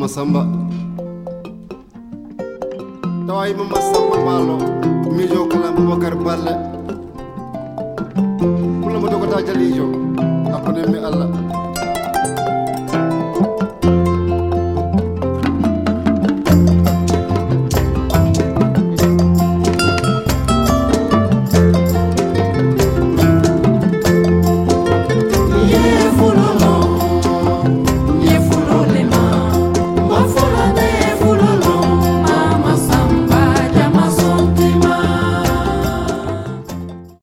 Samba tawai Mama Samba Malo mijo kala Boubacar Balle kula mo dogo ta jalijo apone mi Allah